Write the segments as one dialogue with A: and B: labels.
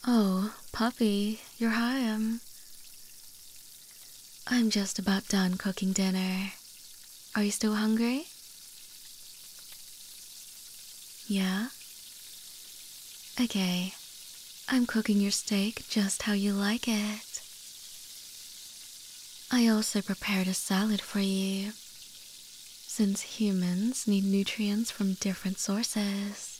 A: Oh, puppy, you're home. I'm just about done cooking dinner. Are you still hungry? Yeah? Okay, I'm cooking your steak just how you like it. I also prepared a salad for you, since humans need nutrients from different sources.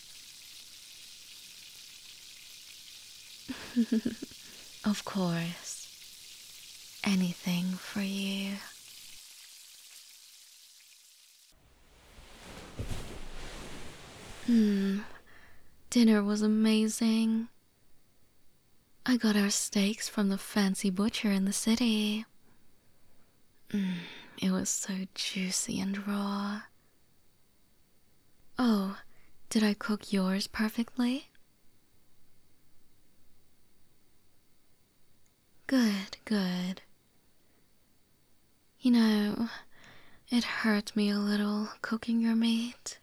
A: Of course, anything for you. Dinner was amazing. I got our steaks from the fancy butcher in the city. It was so juicy and raw. Oh, did I cook yours perfectly? Good, good. You know, it hurt me a little cooking your meat.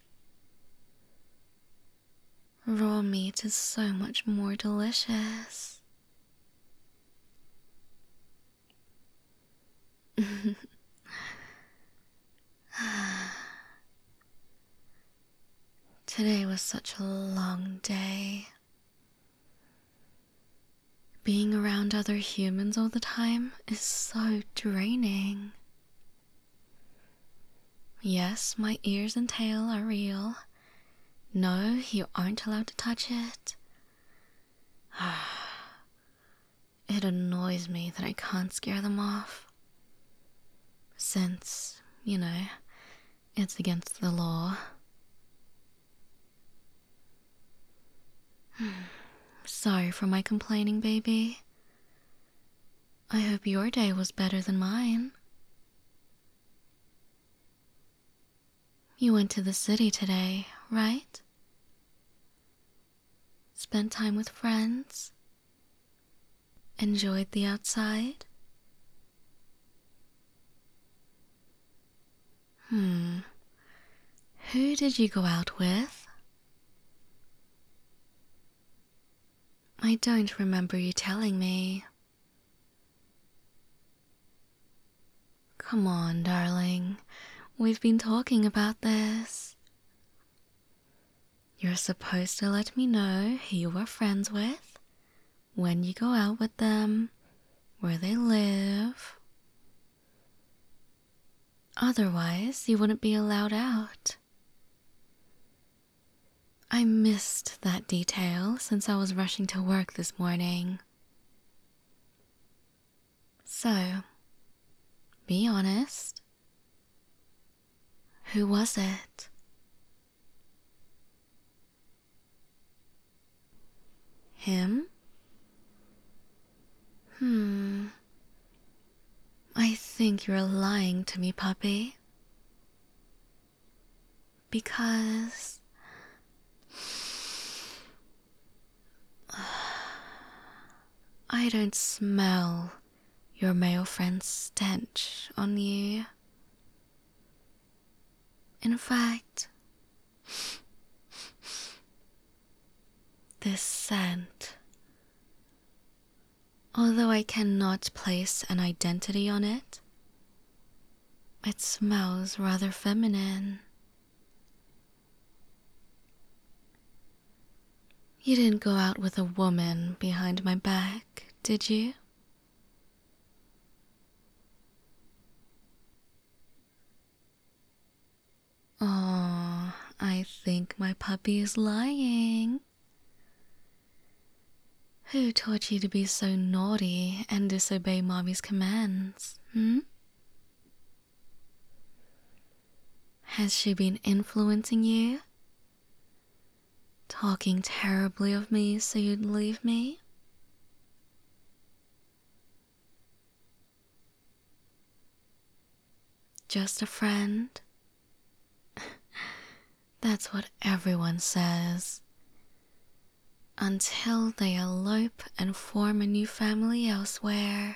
A: Raw meat is so much more delicious. Today was such a long day. Being around other humans all the time is so draining. Yes, my ears and tail are real. No, you aren't allowed to touch it. It annoys me that I can't scare them off. Since, it's against the law. Sorry for my complaining, baby. I hope your day was better than mine. You went to the city today, right? Spent time with friends? Enjoyed the outside? Who did you go out with? I don't remember you telling me. Come on, darling. We've been talking about this. You're supposed to let me know who you were friends with, when you go out with them, where they live. Otherwise, you wouldn't be allowed out. I missed that detail since I was rushing to work this morning. So, be honest. Who was it? Him? I think you're lying to me, puppy. Because I don't smell your male friend's stench on you. In fact, this scent, although I cannot place an identity on it, it smells rather feminine. You didn't go out with a woman behind my back, did you? Oh, I think my puppy is lying. Who taught you to be so naughty and disobey mommy's commands, Has she been influencing you? Talking terribly of me so you'd leave me? Just a friend? That's what everyone says. Until they elope and form a new family elsewhere,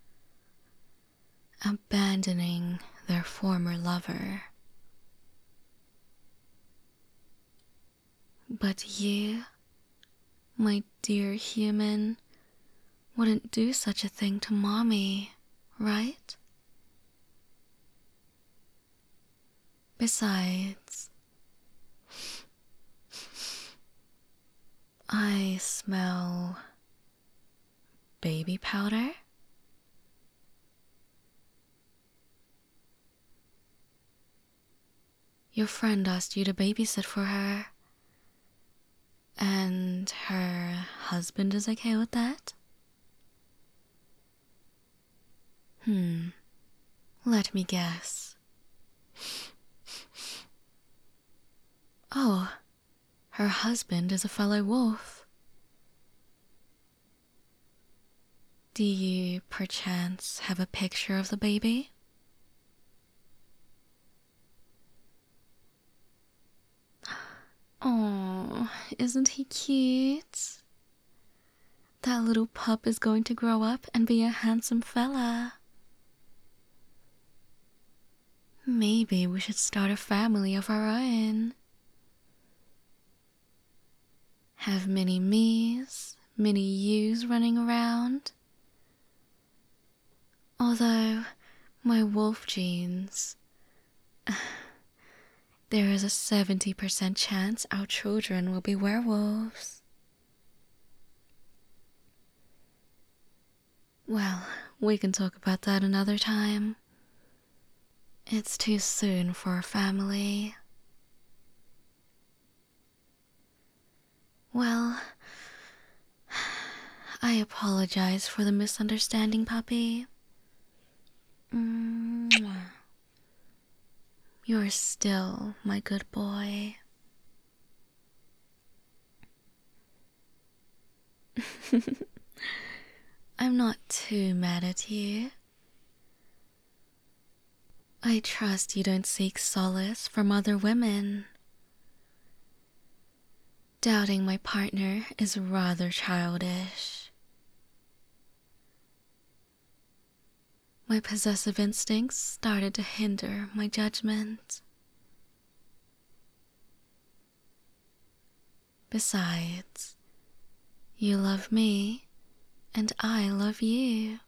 A: abandoning their former lover. But you My dear human wouldn't do such a thing to mommy, right? Besides, I smell baby powder. Your friend asked you to babysit for her, and her husband is okay with that? Let me guess. Oh, her husband is a fellow wolf. Do you perchance have a picture of the baby? Oh, isn't he cute? That little pup is going to grow up and be a handsome fella. Maybe we should start a family of our own. Have mini me's, mini you's running around. Although, my wolf genes, there is a 70% chance our children will be werewolves. Well, we can talk about that another time. It's too soon for a family. Well, I apologize for the misunderstanding, puppy. You're still my good boy. I'm not too mad at you. I trust you don't seek solace from other women. Doubting my partner is rather childish. My possessive instincts started to hinder my judgment. Besides, you love me, and I love you.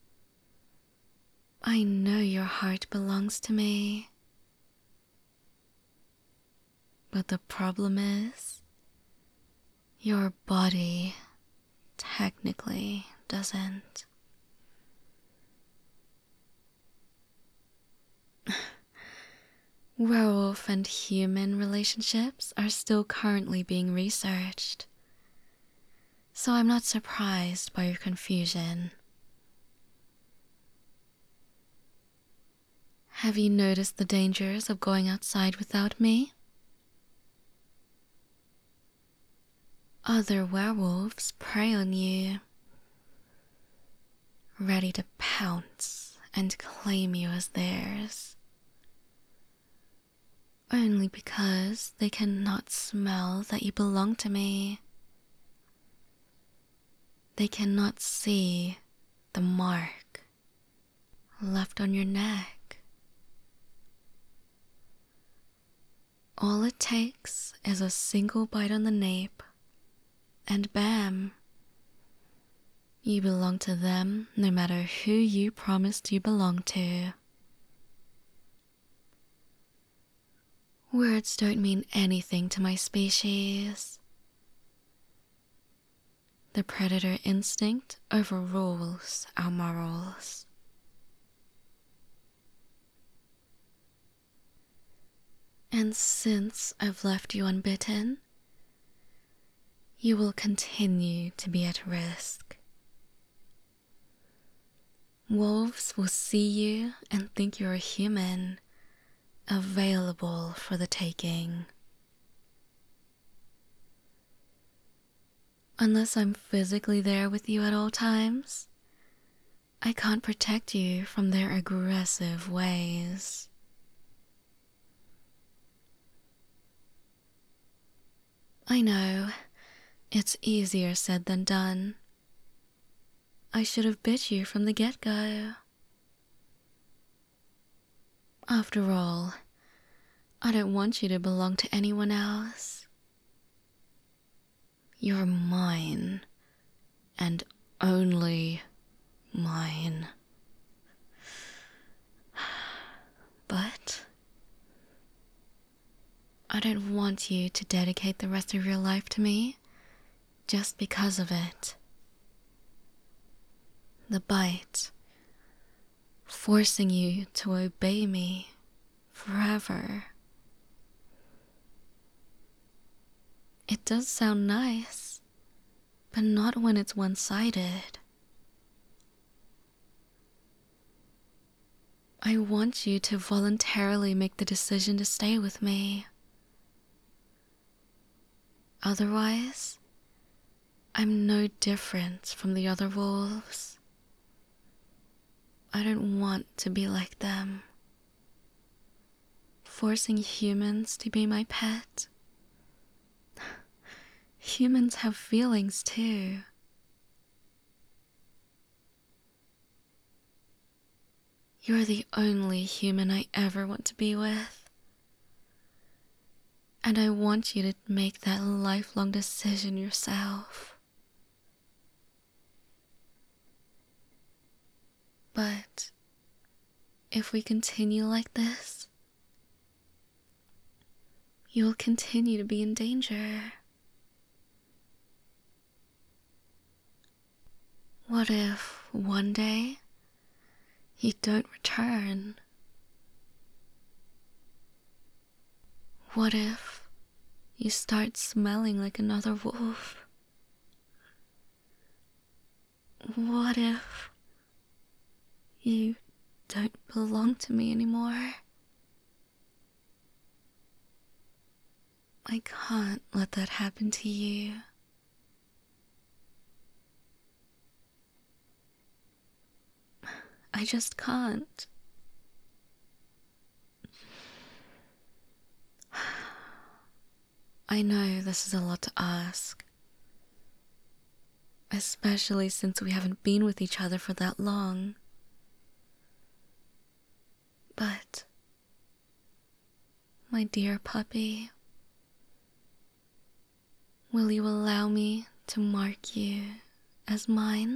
A: I know your heart belongs to me. But the problem is, your body technically doesn't. Werewolf and human relationships are still currently being researched, so I'm not surprised by your confusion. Have you noticed the dangers of going outside without me? Other werewolves prey on you, ready to pounce and claim you as theirs. Only because they cannot smell that you belong to me. They cannot see the mark left on your neck. All it takes is a single bite on the nape, and bam, you belong to them no matter who you promised you belonged to. Words don't mean anything to my species. The predator instinct overrules our morals. And since I've left you unbitten, you will continue to be at risk. Wolves will see you and think you're a human, available for the taking. Unless I'm physically there with you at all times, I can't protect you from their aggressive ways. I know, it's easier said than done. I should have bit you from the get-go. After all, I don't want you to belong to anyone else. You're mine, and only mine. But I don't want you to dedicate the rest of your life to me just because of it. The bite, forcing you to obey me forever. It does sound nice, but not when it's one-sided. I want you to voluntarily make the decision to stay with me. Otherwise, I'm no different from the other wolves. I don't want to be like them. Forcing humans to be my pet. Humans have feelings too. You're the only human I ever want to be with. And I want you to make that lifelong decision yourself. But if we continue like this, you'll continue to be in danger. What if one day you don't return? What if you start smelling like another wolf? What if you don't belong to me anymore? I can't let that happen to you. I just can't. I know this is a lot to ask, especially since we haven't been with each other for that long. But, my dear puppy, will you allow me to mark you as mine?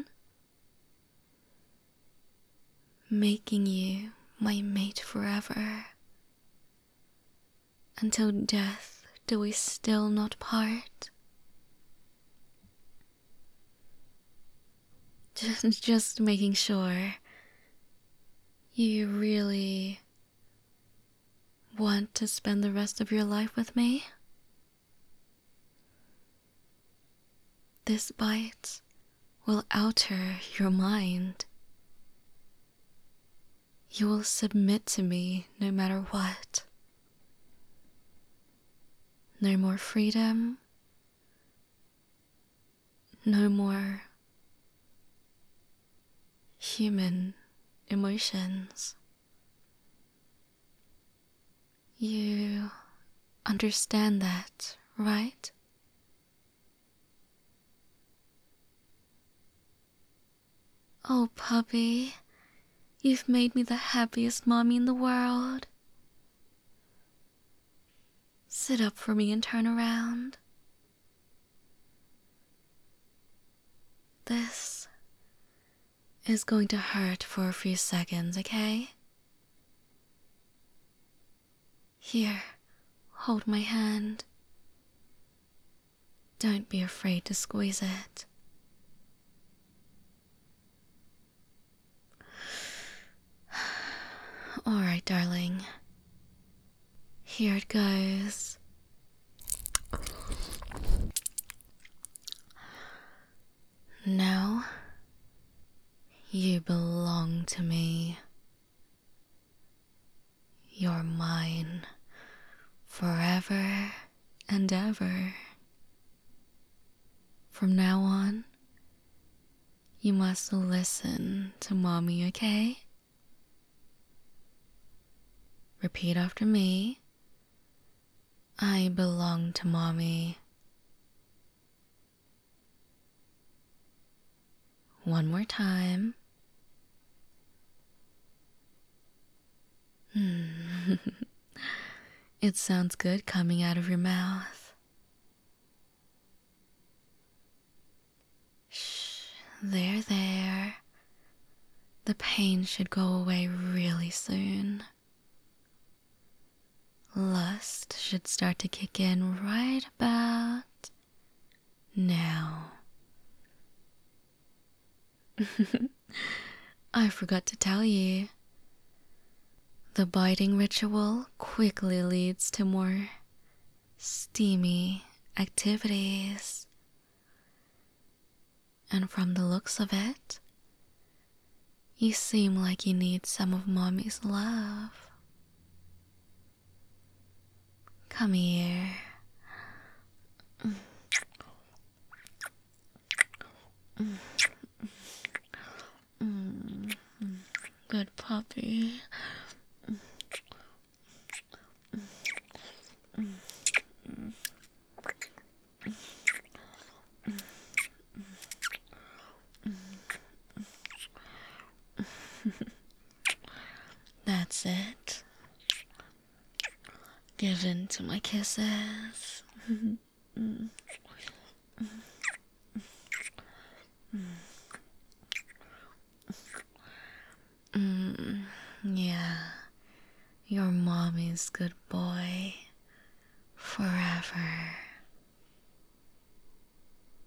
A: Making you my mate forever. Until death do we still not part. Just making sure you really want to spend the rest of your life with me? This bite will alter your mind. You will submit to me no matter what. No more freedom. No more human emotions. You understand that, right? Oh, puppy, you've made me the happiest mommy in the world. Sit up for me and turn around. This is going to hurt for a few seconds, okay? Here, hold my hand. Don't be afraid to squeeze it. Alright, darling. Here it goes. Now, you belong to me. You're mine forever and ever. From now on, you must listen to mommy, okay? Repeat after me. I belong to mommy. One more time. It sounds good coming out of your mouth. There. The pain should go away really soon. Lust should start to kick in right about now. I forgot to tell you. The biting ritual quickly leads to more steamy activities. And from the looks of it, you seem like you need some of Mommy's love. Come here. Good puppy. That's it. Give in to my kisses. Yeah, your mommy's good boy. Forever.